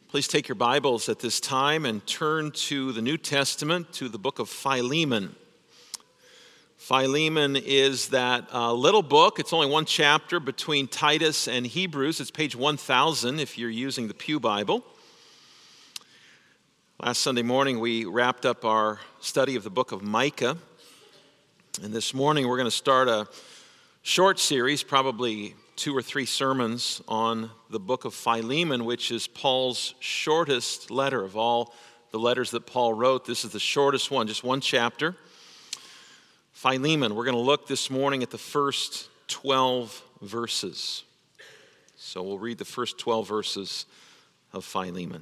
Please take your Bibles at this time and turn to the New Testament, to the book of Philemon. Philemon is that little book. It's only one chapter between Titus and Hebrews. It's page 1000 if you're using the Pew Bible. Last Sunday morning we wrapped up our study of the book of Micah. And this morning we're going to start a short series, probably 2 or 3 sermons on the book of Philemon, which is Paul's shortest letter of all the letters that Paul wrote. This is the shortest one, just one chapter. Philemon, we're going to look this morning at the first 12 verses. So we'll read the first 12 verses of Philemon.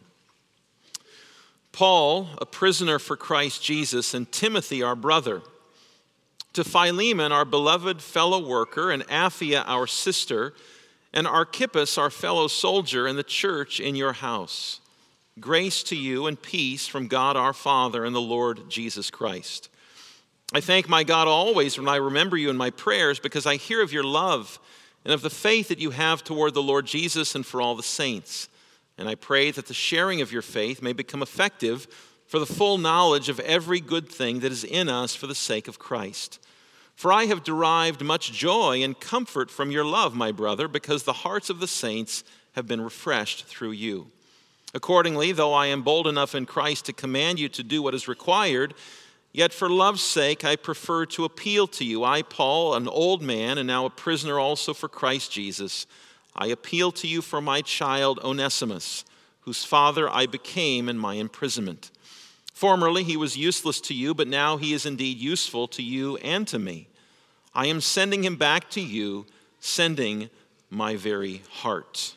Paul, a prisoner for Christ Jesus, and Timothy, our brother, to Philemon, our beloved fellow worker, and Apphia, our sister, and Archippus, our fellow soldier, and the church in your house. Grace to you and peace from God our Father and the Lord Jesus Christ. I thank my God always when I remember you in my prayers, because I hear of your love and of the faith that you have toward the Lord Jesus and for all the saints. And I pray that the sharing of your faith may become effective for the full knowledge of every good thing that is in us for the sake of Christ. For I have derived much joy and comfort from your love, my brother, because the hearts of the saints have been refreshed through you. Accordingly, though I am bold enough in Christ to command you to do what is required, yet for love's sake I prefer to appeal to you. I, Paul, an old man and now a prisoner also for Christ Jesus, I appeal to you for my child Onesimus, whose father I became in my imprisonment. Formerly he was useless to you, but now he is indeed useful to you and to me. I am sending him back to you, sending my very heart.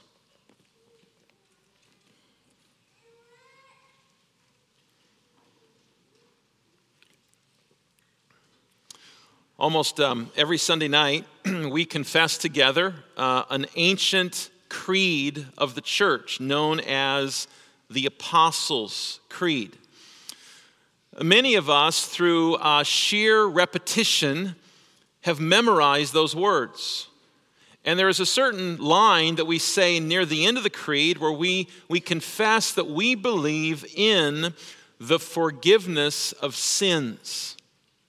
Almost every Sunday night, we confess together an ancient creed of the church known as the Apostles' Creed. Many of us, through sheer repetition, have memorized those words. And there is a certain line that we say near the end of the creed where we confess that we believe in the forgiveness of sins.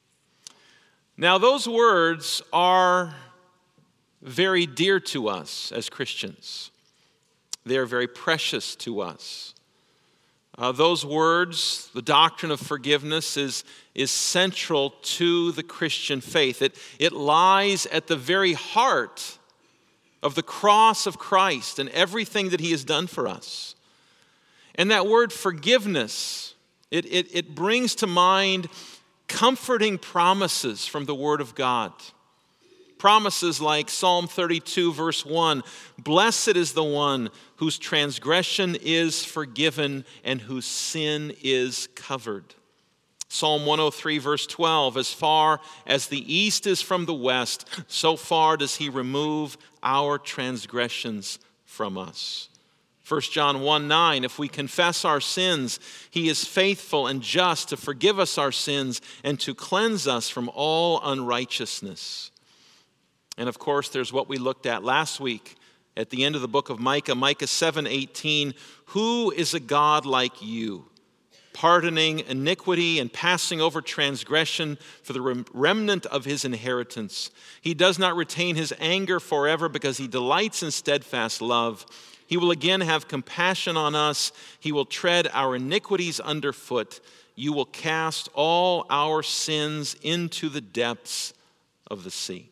Now, those words are very dear to us as Christians. They are very precious to us. Those words, the doctrine of forgiveness, is central to the Christian faith. It lies at the very heart of the cross of Christ and everything that he has done for us. And that word forgiveness, it brings to mind comforting promises from the Word of God. Promises like Psalm 32, verse 1, blessed is the one whose transgression is forgiven and whose sin is covered. Psalm 103, verse 12, as far as the east is from the west, so far does he remove our transgressions from us. 1 John 1:9, if we confess our sins, he is faithful and just to forgive us our sins and to cleanse us from all unrighteousness. And of course, there's what we looked at last week at the end of the book of Micah, Micah 7:18. Who is a God like you, pardoning iniquity and passing over transgression for the remnant of his inheritance? He does not retain his anger forever because he delights in steadfast love. He will again have compassion on us. He will tread our iniquities underfoot. You will cast all our sins into the depths of the sea.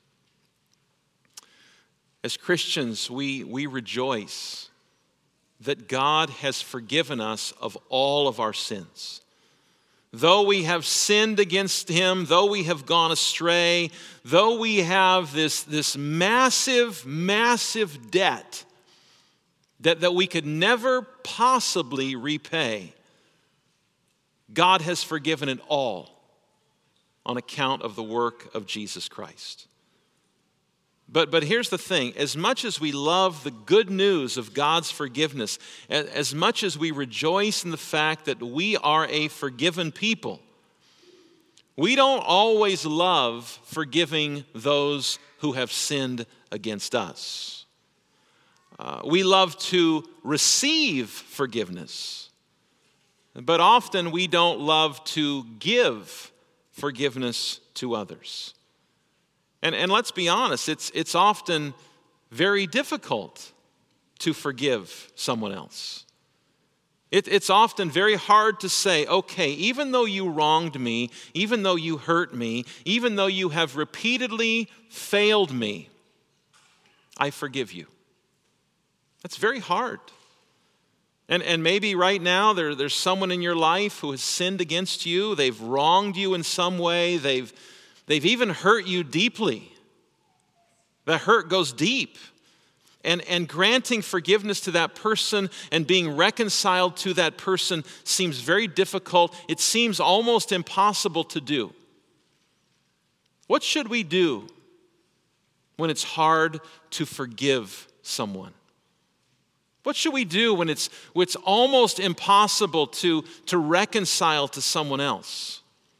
As Christians, we rejoice that God has forgiven us of all of our sins. Though we have sinned against him, though we have gone astray, though we have this massive, massive debt that we could never possibly repay, God has forgiven it all on account of the work of Jesus Christ. But here's the thing. As much as we love the good news of God's forgiveness, as much as we rejoice in the fact that we are a forgiven people, we don't always love forgiving those who have sinned against us. We love to receive forgiveness, but often we don't love to give forgiveness to others. And let's be honest, it's often very difficult to forgive someone else. It's often very hard to say, okay, even though you wronged me, even though you hurt me, even though you have repeatedly failed me, I forgive you. That's very hard. And maybe right now there's someone in your life who has sinned against you. They've wronged you in some way. They've even hurt you deeply. That hurt goes deep. And granting forgiveness to that person and being reconciled to that person seems very difficult. It seems almost impossible to do. What should we do when it's hard to forgive someone? What should we do when it's almost impossible to reconcile to someone else?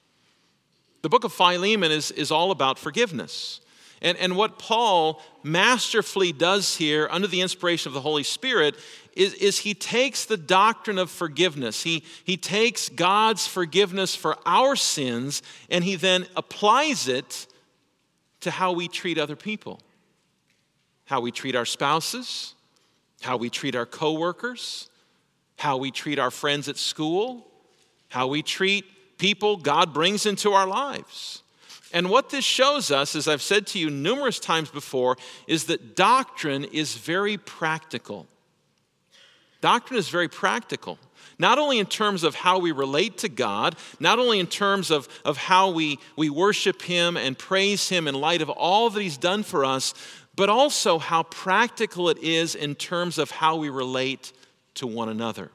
The book of Philemon is all about forgiveness. And what Paul masterfully does here under the inspiration of the Holy Spirit is he takes the doctrine of forgiveness. He takes God's forgiveness for our sins and he then applies it to how we treat other people. How we treat our spouses, how we treat our coworkers, how we treat our friends at school, how we treat people God brings into our lives. And what this shows us, as I've said to you numerous times before, is that doctrine is very practical. Doctrine is very practical. Not only in terms of how we relate to God, not only in terms of how we worship Him and praise Him in light of all that He's done for us, but also how practical it is in terms of how we relate to one another.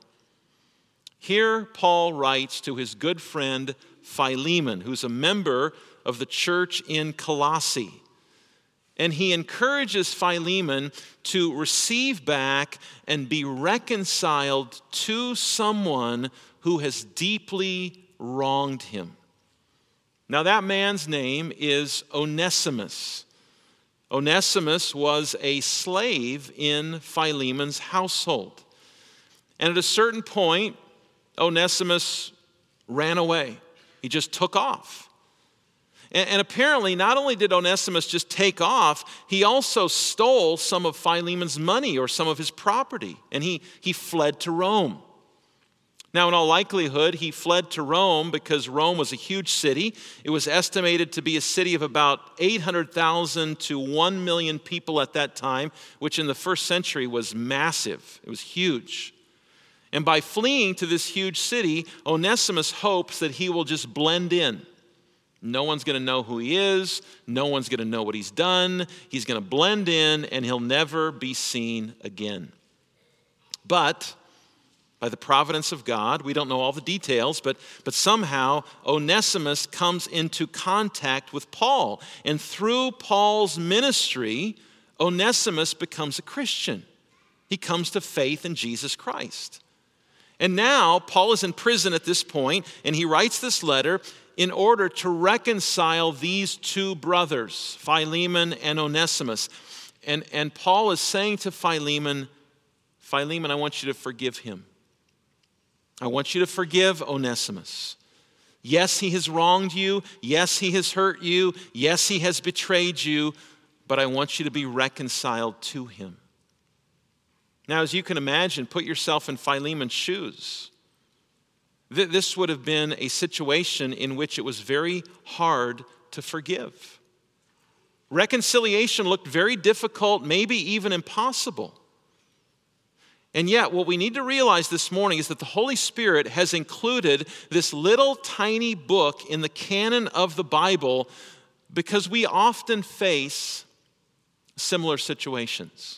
Here, Paul writes to his good friend Philemon, who's a member of the church in Colossae. And he encourages Philemon to receive back and be reconciled to someone who has deeply wronged him. Now, that man's name is Onesimus. Onesimus was a slave in Philemon's household. And at a certain point, Onesimus ran away. He just took off. And apparently, not only did Onesimus just take off, he also stole some of Philemon's money or some of his property. And he fled to Rome. Now, in all likelihood, he fled to Rome because Rome was a huge city. It was estimated to be a city of about 800,000 to 1 million people at that time, which in the first century was massive. It was huge. And by fleeing to this huge city, Onesimus hopes that he will just blend in. No one's going to know who he is. No one's going to know what he's done. He's going to blend in, and he'll never be seen again. But by the providence of God, we don't know all the details, but somehow Onesimus comes into contact with Paul. And through Paul's ministry, Onesimus becomes a Christian. He comes to faith in Jesus Christ. And now Paul is in prison at this point, and he writes this letter in order to reconcile these two brothers, Philemon and Onesimus. And Paul is saying to Philemon, I want you to forgive him. I want you to forgive Onesimus. Yes, he has wronged you. Yes, he has hurt you. Yes, he has betrayed you. But I want you to be reconciled to him. Now, as you can imagine, put yourself in Philemon's shoes. This would have been a situation in which it was very hard to forgive. Reconciliation looked very difficult, maybe even impossible. And yet, what we need to realize this morning is that the Holy Spirit has included this little tiny book in the canon of the Bible because we often face similar situations.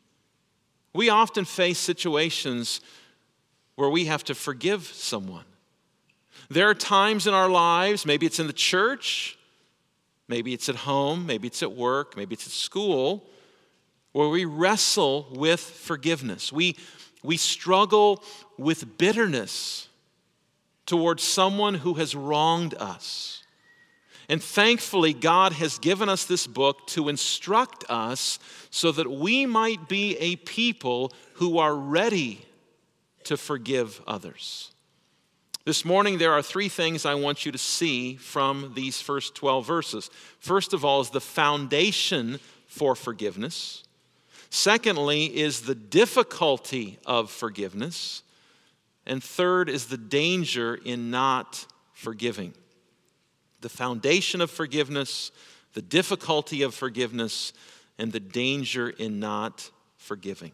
We often face situations where we have to forgive someone. There are times in our lives, maybe it's in the church, maybe it's at home, maybe it's at work, maybe it's at school, where we wrestle with forgiveness. We struggle with bitterness towards someone who has wronged us. And thankfully, God has given us this book to instruct us so that we might be a people who are ready to forgive others. This morning, there are 3 things I want you to see from these first 12 verses. First of all is the foundation for forgiveness. Secondly is the difficulty of forgiveness. And third is the danger in not forgiving. The foundation of forgiveness, the difficulty of forgiveness, and the danger in not forgiving.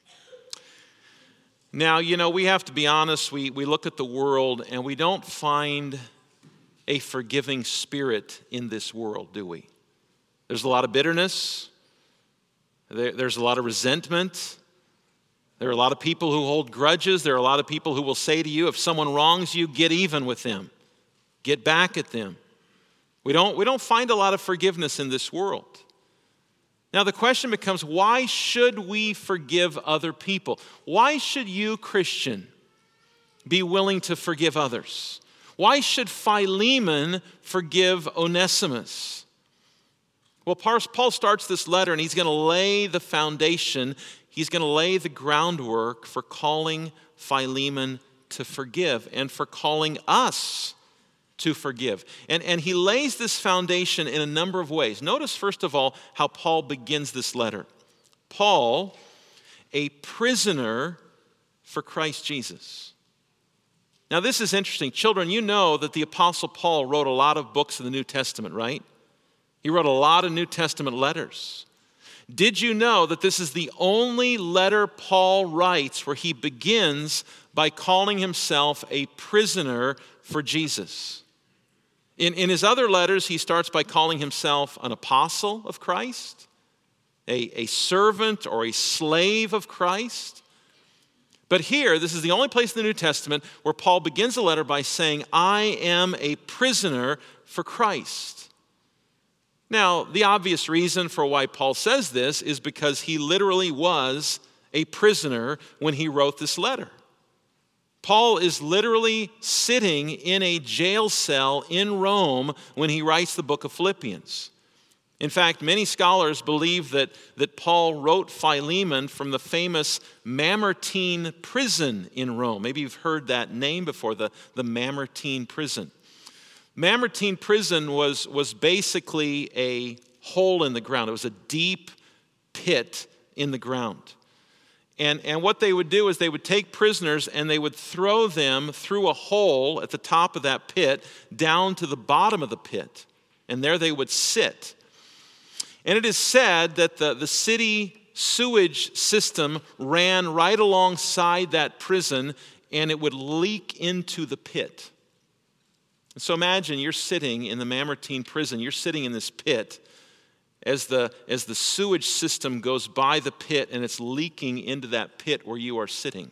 Now, we have to be honest. We look at the world and we don't find a forgiving spirit in this world, do we? There's a lot of bitterness. There's a lot of resentment. There are a lot of people who hold grudges. There are a lot of people who will say to you, if someone wrongs you, get even with them. Get back at them. We don't find a lot of forgiveness in this world. Now the question becomes, why should we forgive other people? Why should you, Christian, be willing to forgive others? Why should Philemon forgive Onesimus? Well, Paul starts this letter and he's going to lay the foundation. He's going to lay the groundwork for calling Philemon to forgive and for calling us to forgive. And he lays this foundation in a number of ways. Notice, first of all, how Paul begins this letter. Paul, a prisoner for Christ Jesus. Now, this is interesting. Children, you know that the Apostle Paul wrote a lot of books in the New Testament, right? He wrote a lot of New Testament letters. Did you know that this is the only letter Paul writes where he begins by calling himself a prisoner for Jesus? In his other letters, he starts by calling himself an apostle of Christ, a servant or a slave of Christ. But here, this is the only place in the New Testament where Paul begins a letter by saying, I am a prisoner for Christ. Now, the obvious reason for why Paul says this is because he literally was a prisoner when he wrote this letter. Paul is literally sitting in a jail cell in Rome when he writes the book of Philippians. In fact, many scholars believe that Paul wrote Philemon from the famous Mamertine prison in Rome. Maybe you've heard that name before, the Mamertine prison. Mamertine prison was basically a hole in the ground. It was a deep pit in the ground. And what they would do is they would take prisoners and they would throw them through a hole at the top of that pit down to the bottom of the pit. And there they would sit. And it is said that the city sewage system ran right alongside that prison and it would leak into the pit. And so imagine you're sitting in the Mamertine prison, you're sitting in this pit as the sewage system goes by the pit and it's leaking into that pit where you are sitting.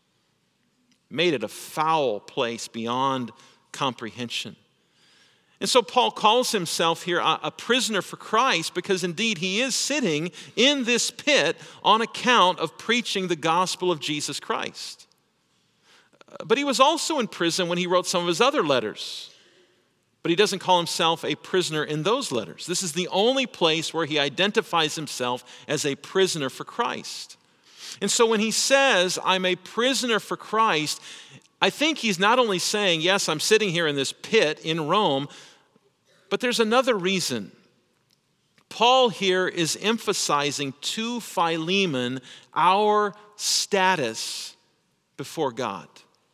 Made it a foul place beyond comprehension. And so Paul calls himself here a prisoner for Christ because indeed he is sitting in this pit on account of preaching the gospel of Jesus Christ. But he was also in prison when he wrote some of his other letters. But he doesn't call himself a prisoner in those letters. This is the only place where he identifies himself as a prisoner for Christ. And so when he says, I'm a prisoner for Christ, I think he's not only saying, yes, I'm sitting here in this pit in Rome, but there's another reason. Paul here is emphasizing to Philemon our status before God.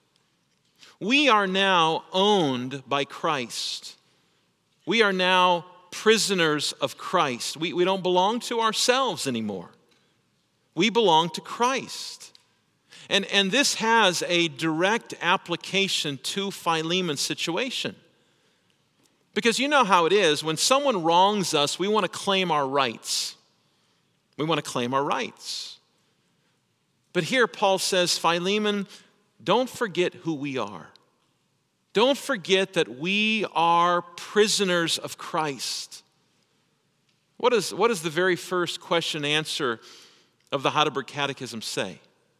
We are now owned by Christ. We are now prisoners of Christ. We don't belong to ourselves anymore. We belong to Christ. And this has a direct application to Philemon's situation. Because you know how it is. When someone wrongs us, we want to claim our rights. We want to claim our rights. But here Paul says, Philemon, don't forget who we are. Don't forget that we are prisoners of Christ. What is the very first question and answer of the Heidelberg Catechism say?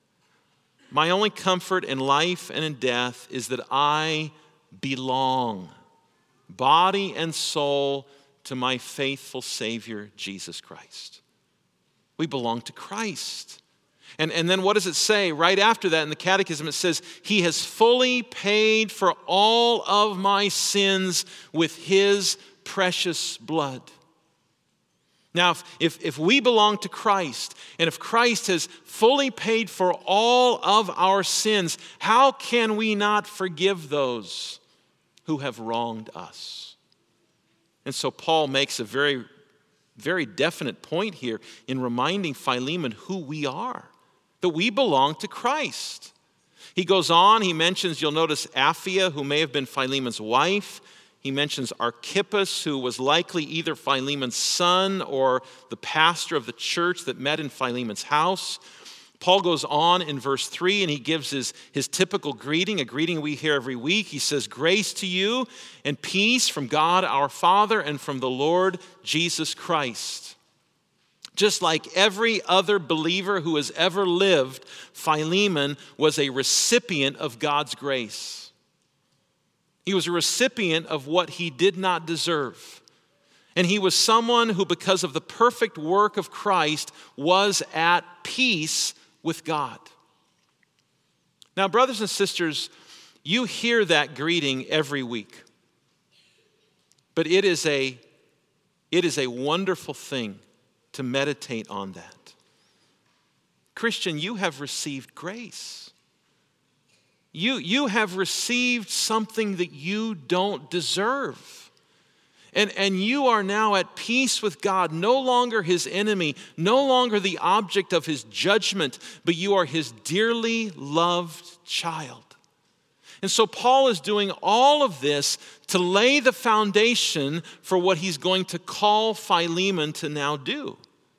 My only comfort in life and in death is that I belong body and soul to my faithful Savior, Jesus Christ. We belong to Christ. And then what does it say? Right after that in the Catechism, it says, He has fully paid for all of my sins with His precious blood. Now, if we belong to Christ, and if Christ has fully paid for all of our sins, how can we not forgive those who have wronged us? And so Paul makes a very, very definite point here in reminding Philemon who we are, that we belong to Christ. He goes on, he mentions, you'll notice Apphia, who may have been Philemon's wife. He mentions Archippus, who was likely either Philemon's son or the pastor of the church that met in Philemon's house. Paul goes on in verse 3 and he gives his typical greeting, a greeting we hear every week. He says, grace to you and peace from God our Father and from the Lord Jesus Christ. Just like every other believer who has ever lived, Philemon was a recipient of God's grace. He was a recipient of what he did not deserve. And he was someone who, because of the perfect work of Christ, was at peace with God. Now, brothers and sisters, you hear that greeting every week. But it is a wonderful thing to meditate on that. Christian, you have received grace. You have received something that you don't deserve. And you are now at peace with God, no longer His enemy, no longer the object of His judgment, but you are His dearly loved child. And so Paul is doing all of this to lay the foundation for what he's going to call Philemon to now do.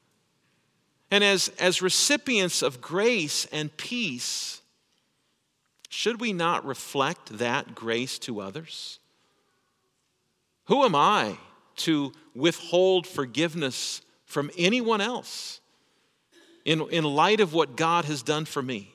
And as recipients of grace and peace, should we not reflect that grace to others? Who am I to withhold forgiveness from anyone else in light of what God has done for me?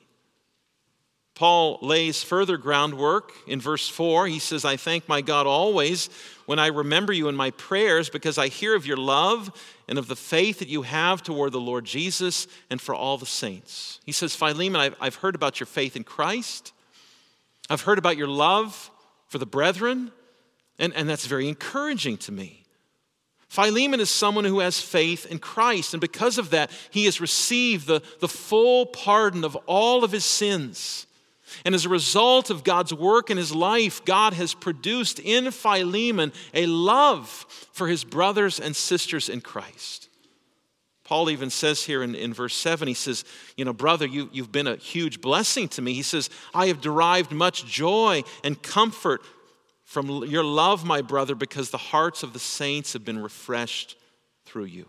Paul lays further groundwork in verse 4. He says, I thank my God always when I remember you in my prayers because I hear of your love and of the faith that you have toward the Lord Jesus and for all the saints. He says, Philemon, I've heard about your faith in Christ. I've heard about your love for the brethren, and that's very encouraging to me. Philemon is someone who has faith in Christ, and because of that, he has received the full pardon of all of his sins. And as a result of God's work in his life, God has produced in Philemon a love for his brothers and sisters in Christ. Paul even says here in verse 7, he says, brother, you've been a huge blessing to me. He says, I have derived much joy and comfort from your love, my brother, because the hearts of the saints have been refreshed through you.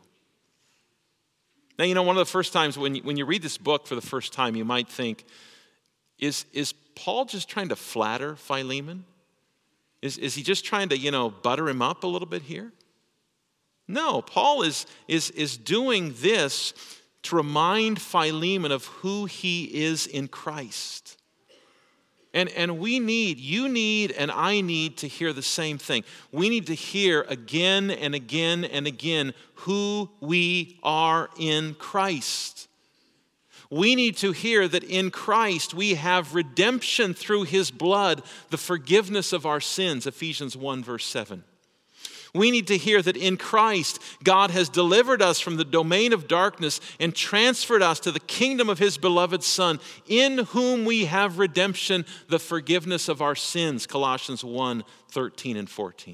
Now, one of the first times when you read this book for the first time, you might think, is Paul just trying to flatter Philemon? Is he just trying to, butter him up a little bit here? No, Paul is doing this to remind Philemon of who he is in Christ. And you need, and I need to hear the same thing. We need to hear again and again and again who we are in Christ. We need to hear that in Christ we have redemption through His blood, the forgiveness of our sins, Ephesians 1 verse 7. We need to hear that in Christ, God has delivered us from the domain of darkness and transferred us to the kingdom of His beloved Son, in whom we have redemption, the forgiveness of our sins, Colossians 1, 13 and 14.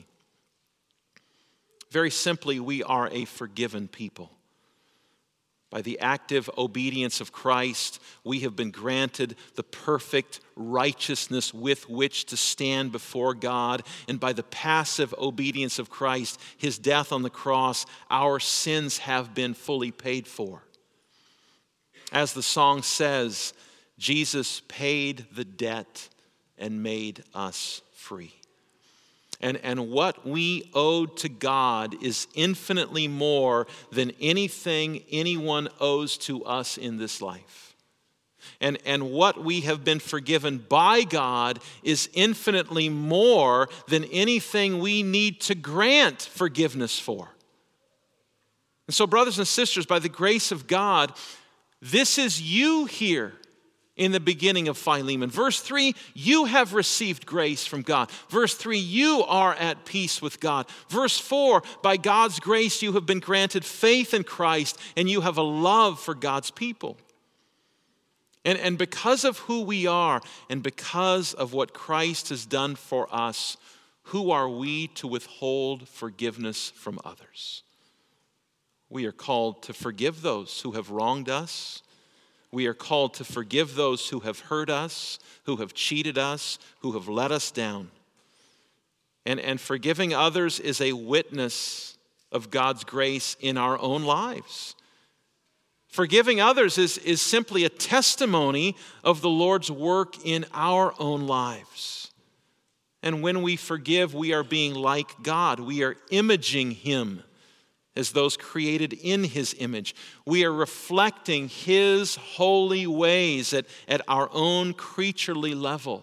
Very simply, we are a forgiven people. By the active obedience of Christ, we have been granted the perfect righteousness with which to stand before God. And by the passive obedience of Christ, His death on the cross, our sins have been fully paid for. As the song says, Jesus paid the debt and made us free. And what we owed to God is infinitely more than anything anyone owes to us in this life. And what we have been forgiven by God is infinitely more than anything we need to grant forgiveness for. And so, brothers and sisters, by the grace of God, this is you here in the beginning of Philemon. Verse 3, you have received grace from God. Verse 3, you are at peace with God. Verse 4, by God's grace you have been granted faith in Christ, and you have a love for God's people. And because of who we are, and because of what Christ has done for us, who are we to withhold forgiveness from others? We are called to forgive those who have wronged us. We are called to forgive those who have hurt us, who have cheated us, who have let us down. And forgiving others is a witness of God's grace in our own lives. Forgiving others is simply a testimony of the Lord's work in our own lives. And when we forgive, we are being like God. We are imaging Him as those created in His image. We are reflecting His holy ways at our own creaturely level.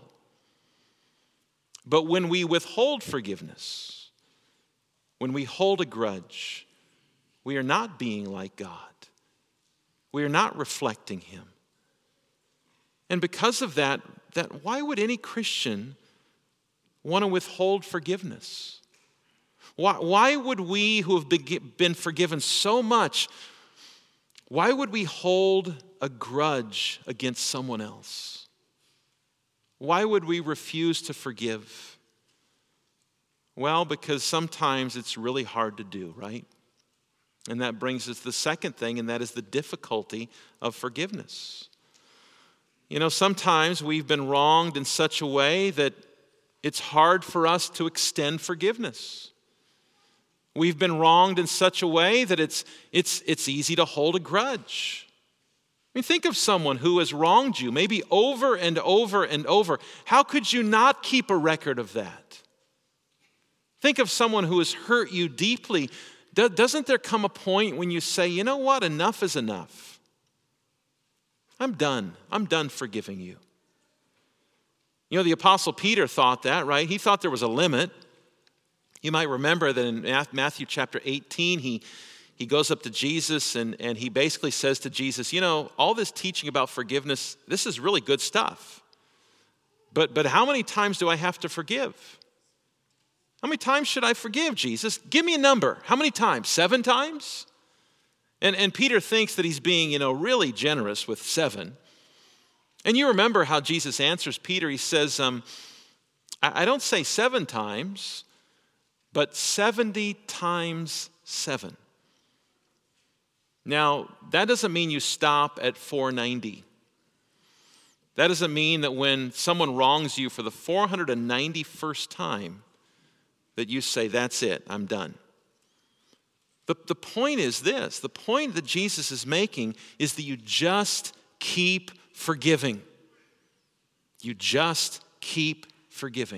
But when we withhold forgiveness, when we hold a grudge, we are not being like God. We are not reflecting Him. And because of that, why would any Christian want to withhold forgiveness? Why would we who have been forgiven so much, why would we hold a grudge against someone else? Why would we refuse to forgive? Well, because sometimes it's really hard to do, right? And that brings us to the second thing, and that is the difficulty of forgiveness. You know, sometimes we've been wronged in such a way that it's hard for us to extend forgiveness. We've been wronged in such a way that it's easy to hold a grudge. I mean, think of someone who has wronged you, maybe over and over and over. How could you not keep a record of that? Think of someone who has hurt you deeply. Doesn't there come a point when you say, you know what, enough is enough? I'm done. I'm done forgiving you. You know, the Apostle Peter thought that, right? He thought there was a limit. You might remember that in Matthew chapter 18, he goes up to Jesus and he basically says to Jesus, you know, all this teaching about forgiveness, this is really good stuff. But how many times do I have to forgive? How many times should I forgive, Jesus? Give me a number. How many times? 7 times? And Peter thinks that he's being, you know, really generous with 7. And you remember how Jesus answers Peter. He says, I don't say 7 times, but 70 times 7. Now, that doesn't mean you stop at 490. That doesn't mean that when someone wrongs you for the 491st time, that you say, that's it, I'm done. The point is this. The point that Jesus is making is that you just keep forgiving. You just keep forgiving.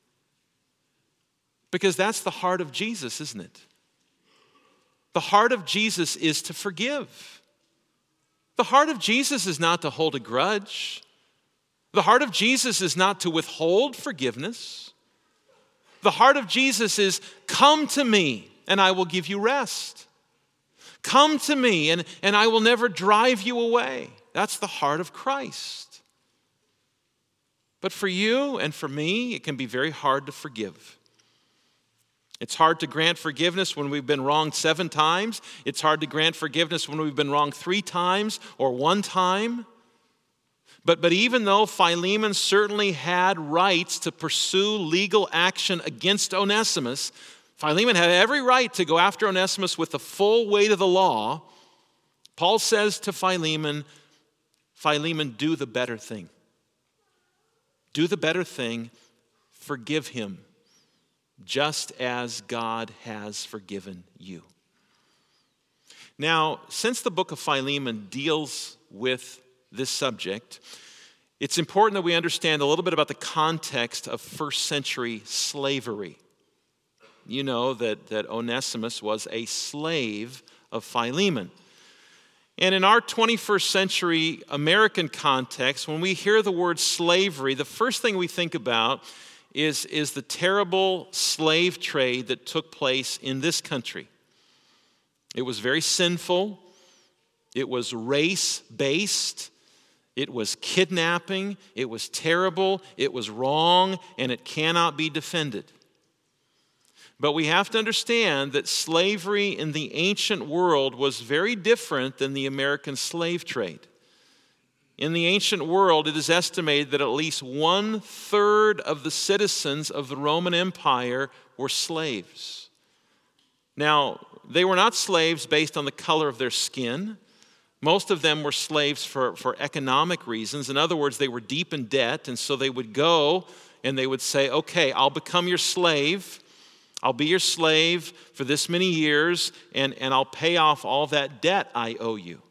Because that's the heart of Jesus, isn't it? The heart of Jesus is to forgive. The heart of Jesus is not to hold a grudge. The heart of Jesus is not to withhold forgiveness. The heart of Jesus is, come to me and I will give you rest. Come to me and I will never drive you away. That's the heart of Christ. But for you and for me, it can be very hard to forgive. It's hard to grant forgiveness when we've been wronged 7 times. It's hard to grant forgiveness when we've been wronged 3 times or 1 time. But even though Philemon certainly had rights to pursue legal action against Onesimus, Philemon had every right to go after Onesimus with the full weight of the law. Paul says to Philemon, do the better thing. Do the better thing, forgive him, just as God has forgiven you. Now, since the book of Philemon deals with this subject, it's important that we understand a little bit about the context of first century slavery. You know that Onesimus was a slave of Philemon. And in our 21st century American context, when we hear the word slavery, the first thing we think about is the terrible slave trade that took place in this country. It was very sinful. It was race-based. It was kidnapping. It was terrible. It was wrong, and it cannot be defended. But we have to understand that slavery in the ancient world was very different than the American slave trade. In the ancient world, it is estimated that at least 1/3 of the citizens of the Roman Empire were slaves. Now, they were not slaves based on the color of their skin. Most of them were slaves for economic reasons. In other words, they were deep in debt, and so they would go and they would say, okay, I'll become your slave. I'll be your slave for this many years, and I'll pay off all that debt I owe you.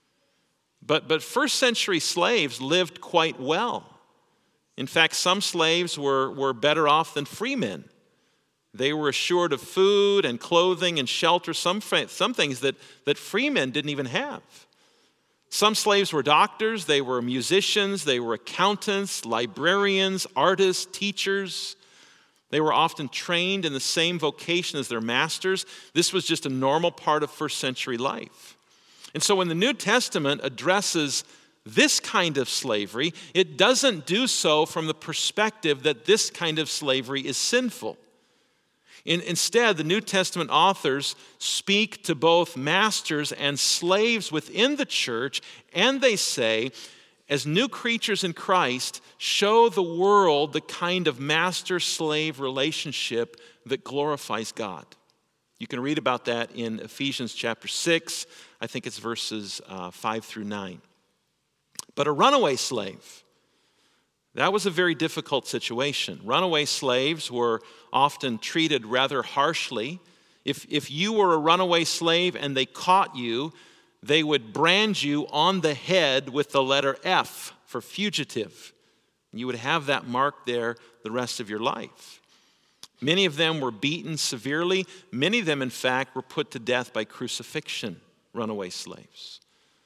But first century slaves lived quite well. In fact, some slaves were better off than free men. They were assured of food and clothing and shelter, some things that free men didn't even have. Some slaves were doctors, they were musicians, they were accountants, librarians, artists, teachers. They were often trained in the same vocation as their masters. This was just a normal part of first century life. And so when the New Testament addresses this kind of slavery, it doesn't do so from the perspective that this kind of slavery is sinful. Instead, the New Testament authors speak to both masters and slaves within the church, and they say, as new creatures in Christ, show the world the kind of master-slave relationship that glorifies God. You can read about that in Ephesians chapter 6. I think it's verses 5 through 9. But a runaway slave, that was a very difficult situation. Runaway slaves were often treated rather harshly. If you were a runaway slave and they caught you, they would brand you on the head with the letter F for fugitive. You would have that mark there the rest of your life. Many of them were beaten severely. Many of them, in fact, were put to death by crucifixion, runaway slaves.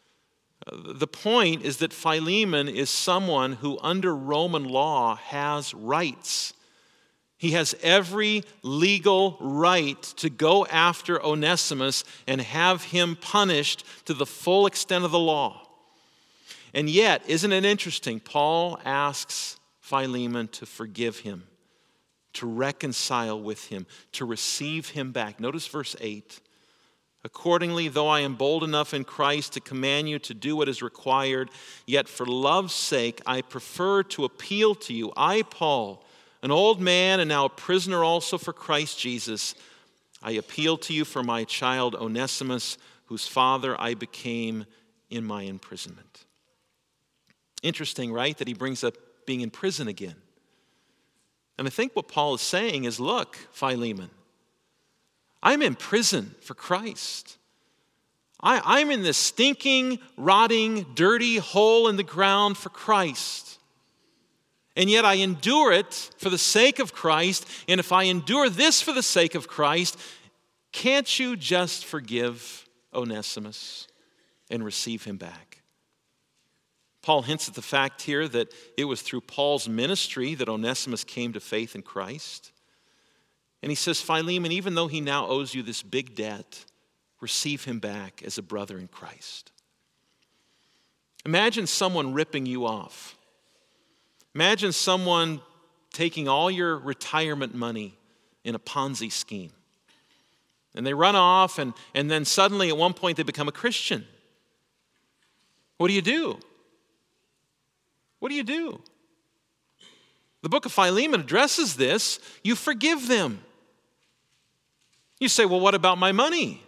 The point is that Philemon is someone who, under Roman law, has rights. He has every legal right to go after Onesimus and have him punished to the full extent of the law. And yet, isn't it interesting? Paul asks Philemon to forgive him, to reconcile with him, to receive him back. Notice verse 8. Accordingly, though I am bold enough in Christ to command you to do what is required, yet for love's sake I prefer to appeal to you. I, Paul, an old man and now a prisoner also for Christ Jesus, I appeal to you for my child Onesimus, whose father I became in my imprisonment. Interesting, right, that he brings up being in prison again. And I think what Paul is saying is, look, Philemon, I'm in prison for Christ. I'm in this stinking, rotting, dirty hole in the ground for Christ. And yet I endure it for the sake of Christ. And if I endure this for the sake of Christ, can't you just forgive Onesimus and receive him back? Paul hints at the fact here that it was through Paul's ministry that Onesimus came to faith in Christ. And he says, Philemon, even though he now owes you this big debt, receive him back as a brother in Christ. Imagine someone ripping you off. Imagine someone taking all your retirement money in a Ponzi scheme. And they run off, and then suddenly at one point they become a Christian. What do you do? What do you do? The book of Philemon addresses this. You forgive them. You say, well, what about my money?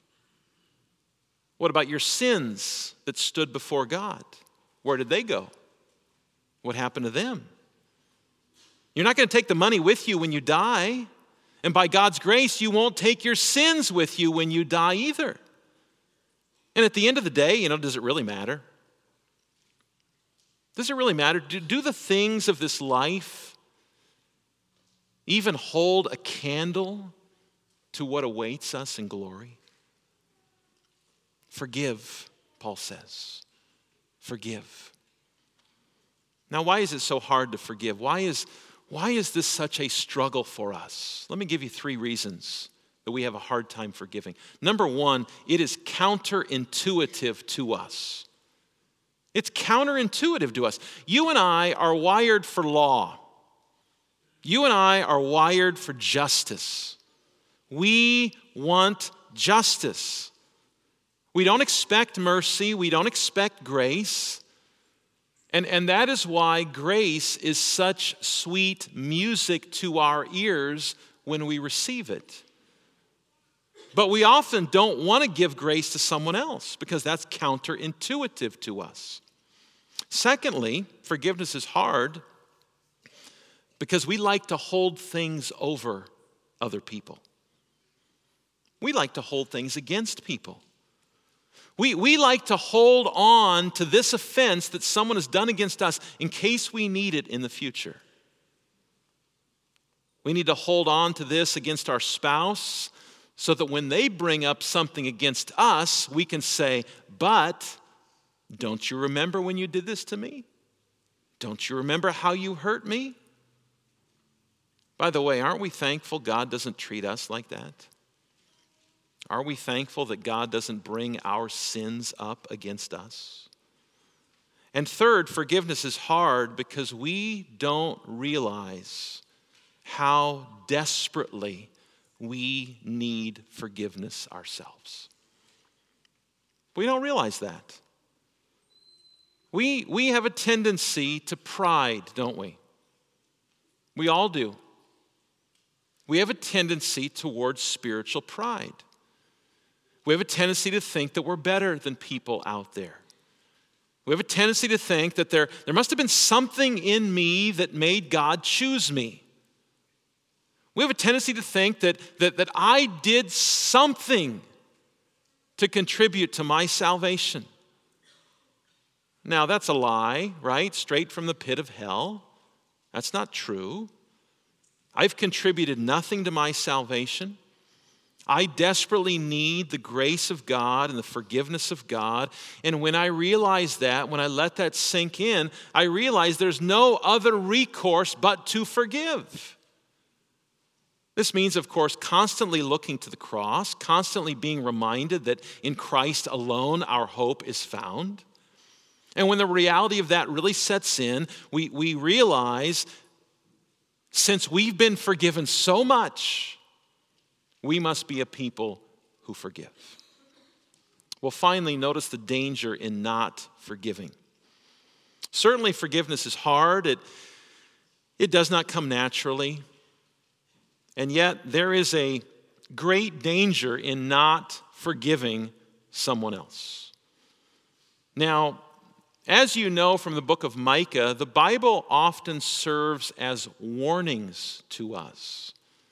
What about your sins that stood before God? Where did they go? What happened to them? You're not going to take the money with you when you die. And by God's grace, you won't take your sins with you when you die either. And at the end of the day, does it really matter? Does it really matter? Do the things of this life even hold a candle to what awaits us in glory? Forgive Paul says. Forgive. Now, why is it so hard to forgive? Why is this such a struggle for us? Let me give you 3 reasons that we have a hard time forgiving. Number 1, it is counterintuitive to us. It's counterintuitive to us. You and I are wired for law. You and I are wired for justice. We want justice. We don't expect mercy. We don't expect grace. And that is why grace is such sweet music to our ears when we receive it. But we often don't want to give grace to someone else because that's counterintuitive to us. Secondly, forgiveness is hard because we like to hold things over other people. We like to hold things against people. We like to hold on to this offense that someone has done against us in case we need it in the future. We need to hold on to this against our spouse so that when they bring up something against us, we can say, but don't you remember when you did this to me? Don't you remember how you hurt me? By the way, aren't we thankful God doesn't treat us like that? Are we thankful that God doesn't bring our sins up against us? And third, forgiveness is hard because we don't realize how desperately we need forgiveness ourselves. We don't realize that. We have a tendency to pride, don't we? We all do. We have a tendency towards spiritual pride. We have a tendency to think that we're better than people out there. We have a tendency to think that there must have been something in me that made God choose me. We have a tendency to think that I did something to contribute to my salvation. Now, that's a lie, right? Straight from the pit of hell. That's not true. I've contributed nothing to my salvation. I desperately need the grace of God and the forgiveness of God. And when I realize that, when I let that sink in, I realize there's no other recourse but to forgive. This means, of course, constantly looking to the cross, constantly being reminded that in Christ alone our hope is found. And when the reality of that really sets in, we realize, since we've been forgiven so much, we must be a people who forgive. Well, finally, notice the danger in not forgiving. Certainly, forgiveness is hard. It does not come naturally. And yet, there is a great danger in not forgiving someone else. Now, as you know from the book of Micah, the Bible often serves as warnings to us.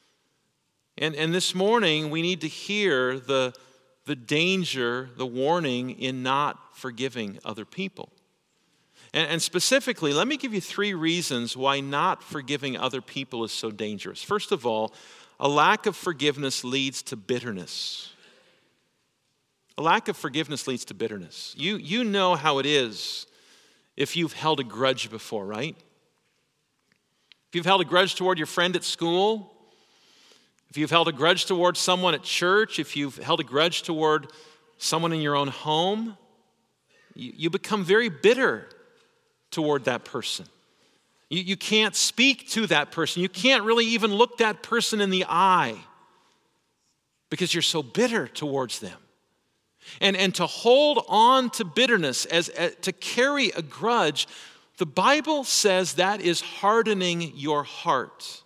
And this morning, we need to hear the danger, the warning in not forgiving other people. And specifically, let me give you 3 reasons why not forgiving other people is so dangerous. First of all, a lack of forgiveness leads to bitterness. A lack of forgiveness leads to bitterness. You know how it is if you've held a grudge before, right? If you've held a grudge toward your friend at school, if you've held a grudge toward someone at church, if you've held a grudge toward someone in your own home, you become very bitter toward that person. You can't speak to that person. You can't really even look that person in the eye because you're so bitter towards them. And to hold on to bitterness, to carry a grudge, the Bible says that is hardening your heart.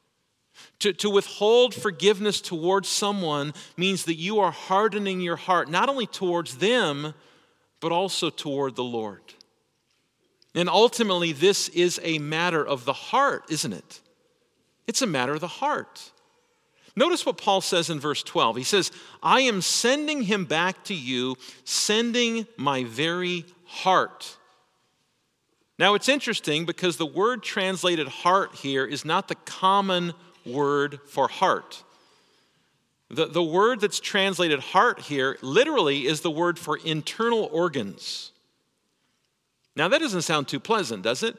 To withhold forgiveness towards someone means that you are hardening your heart, not only towards them, but also toward the Lord. And ultimately, this is a matter of the heart, isn't it? It's a matter of the heart. Notice what Paul says in verse 12. He says, I am sending him back to you, sending my very heart. Now, it's interesting because the word translated heart here is not the common word for heart. The word that's translated heart here literally is the word for internal organs. Now that doesn't sound too pleasant, does it?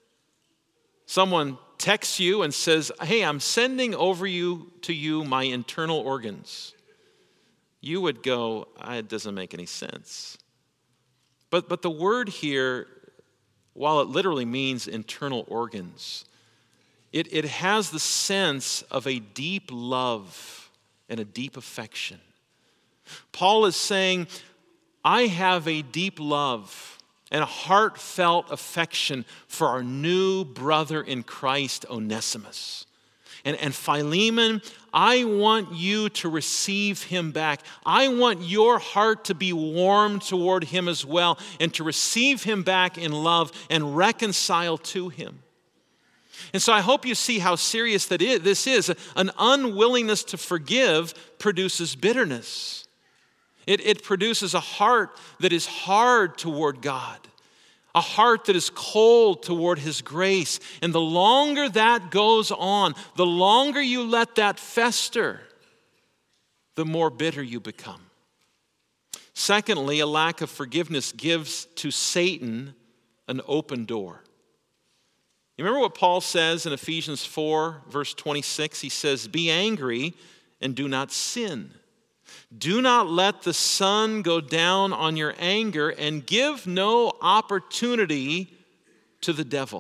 Someone texts you and says, hey, I'm sending over to you my internal organs. You would go, it doesn't make any sense. But the word here, while it literally means internal organs, it has the sense of a deep love and a deep affection. Paul is saying, I have a deep love and a heartfelt affection for our new brother in Christ, Onesimus. And Philemon, I want you to receive him back. I want your heart to be warm toward him as well, and to receive him back in love and reconcile to him. And so I hope you see how serious this is. An unwillingness to forgive produces bitterness. It produces a heart that is hard toward God, a heart that is cold toward his grace. And the longer that goes on, the longer you let that fester, the more bitter you become. Secondly, a lack of forgiveness gives to Satan an open door. You remember what Paul says in Ephesians 4, verse 26? He says, be angry and do not sin. Do not let the sun go down on your anger, and give no opportunity to the devil.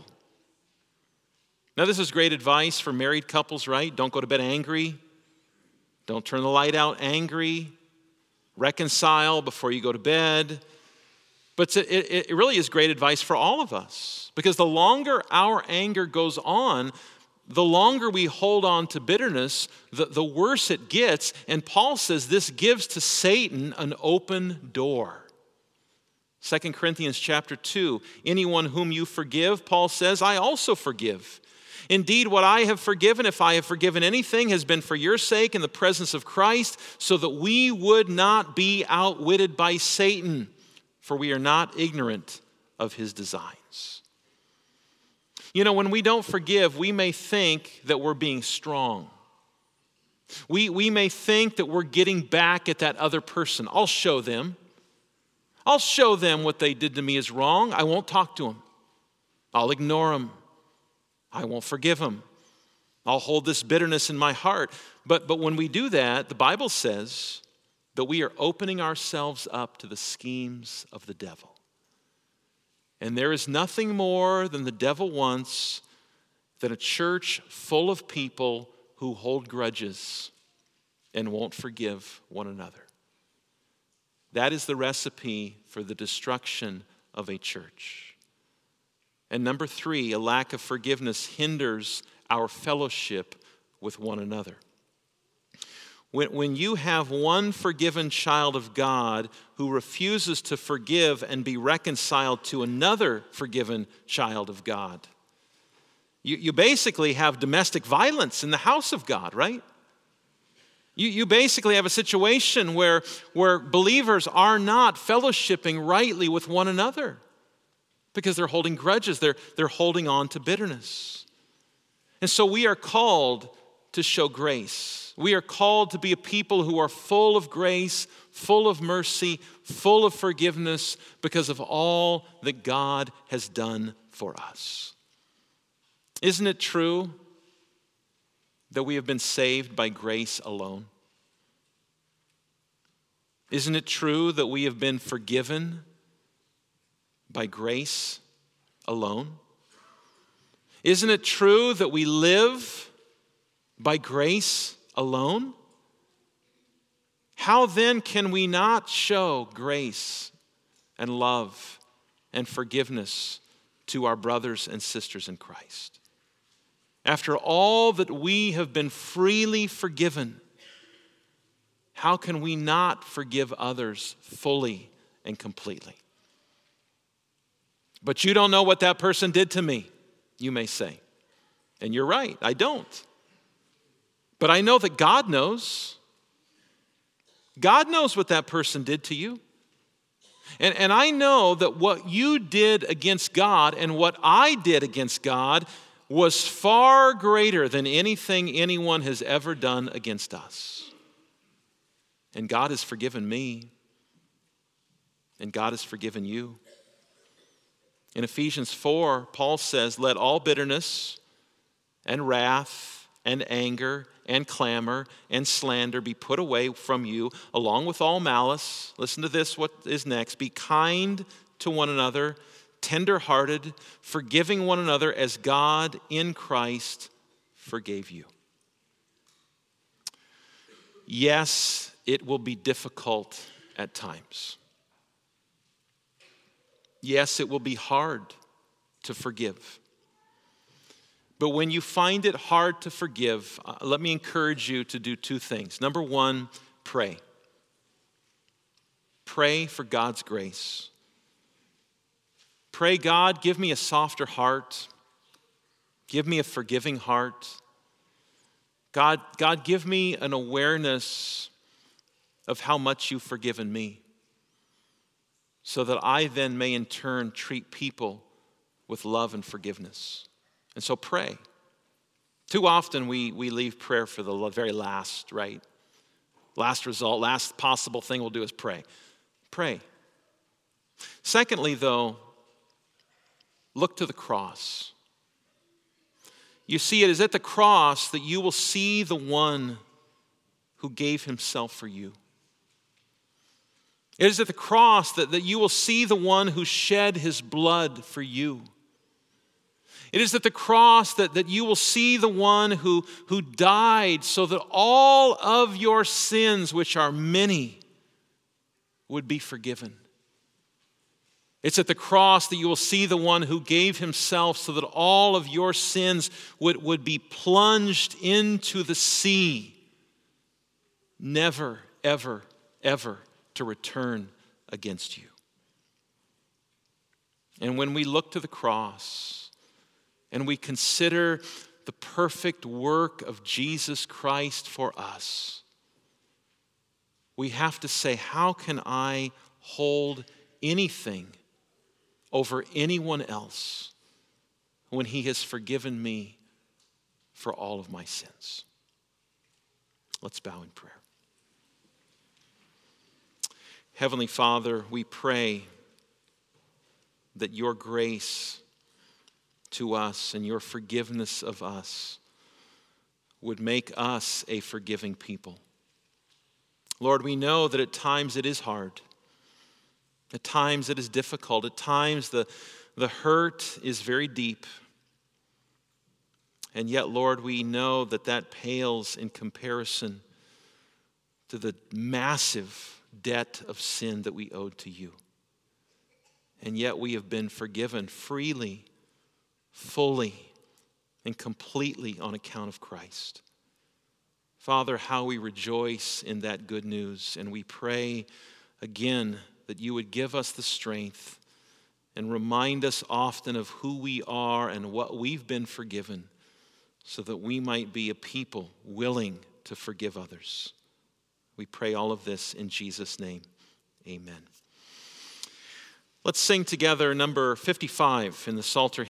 Now, this is great advice for married couples, right? Don't go to bed angry. Don't turn the light out angry. Reconcile before you go to bed. But it really is great advice for all of us, because the longer our anger goes on, the longer we hold on to bitterness, the worse it gets. And Paul says this gives to Satan an open door. 2 Corinthians chapter 2, anyone whom you forgive, Paul says, I also forgive. Indeed, what I have forgiven, if I have forgiven anything, has been for your sake in the presence of Christ, so that we would not be outwitted by Satan, for we are not ignorant of his designs. You know, when we don't forgive, we may think that we're being strong. We may think that we're getting back at that other person. I'll show them. I'll show them what they did to me is wrong. I won't talk to them. I'll ignore them. I won't forgive them. I'll hold this bitterness in my heart. But when we do that, the Bible says that we are opening ourselves up to the schemes of the devil. And there is nothing more than the devil wants than a church full of people who hold grudges and won't forgive one another. That is the recipe for the destruction of a church. And number 3, a lack of forgiveness hinders our fellowship with one another. When you have one forgiven child of God who refuses to forgive and be reconciled to another forgiven child of God, you basically have domestic violence in the house of God, right? You basically have a situation where believers are not fellowshipping rightly with one another because they're holding grudges, they're holding on to bitterness. And so we are called to show grace. We are called to be a people who are full of grace, full of mercy, full of forgiveness because of all that God has done for us. Isn't it true that we have been saved by grace alone? Isn't it true that we have been forgiven by grace alone? Isn't it true that we live by grace alone? How then can we not show grace and love and forgiveness to our brothers and sisters in Christ? After all that we have been freely forgiven, how can we not forgive others fully and completely? But you don't know what that person did to me, you may say. And you're right, I don't. But I know that God knows. God knows what that person did to you. And I know that what you did against God and what I did against God was far greater than anything anyone has ever done against us. And God has forgiven me. And God has forgiven you. In Ephesians 4, Paul says, let all bitterness and wrath and anger and clamor and slander be put away from you, along with all malice. Listen to this, what is next. Be kind to one another, tender-hearted, forgiving one another as God in Christ forgave you. Yes, it will be difficult at times. Yes, it will be hard to forgive. But when you find it hard to forgive, let me encourage you to do two things. Number one, pray. Pray for God's grace. Pray, God, give me a softer heart. Give me a forgiving heart. God, give me an awareness of how much you've forgiven me, so that I then may in turn treat people with love and forgiveness. And so pray. Too often we leave prayer for the very last, right? Last result, last possible thing we'll do is pray. Pray. Secondly, though, look to the cross. You see, it is at the cross that you will see the one who gave himself for you. It is at the cross that you will see the one who shed his blood for you. It is at the cross that you will see the one who died so that all of your sins, which are many, would be forgiven. It's at the cross that you will see the one who gave himself so that all of your sins would be plunged into the sea, never, ever, ever to return against you. And when we look to the cross and we consider the perfect work of Jesus Christ for us, we have to say, how can I hold anything over anyone else when he has forgiven me for all of my sins? Let's bow in prayer. Heavenly Father, we pray that your grace to us and your forgiveness of us would make us a forgiving people. Lord, we know that at times it is hard. At times it is difficult. At times the hurt is very deep. And yet, Lord, we know that pales in comparison to the massive debt of sin that we owed to you. And yet we have been forgiven freely, fully, and completely on account of Christ. Father, how we rejoice in that good news. And we pray again that you would give us the strength and remind us often of who we are and what we've been forgiven, so that we might be a people willing to forgive others. We pray all of this in Jesus' name. Amen. Let's sing together number 55 in the Psalter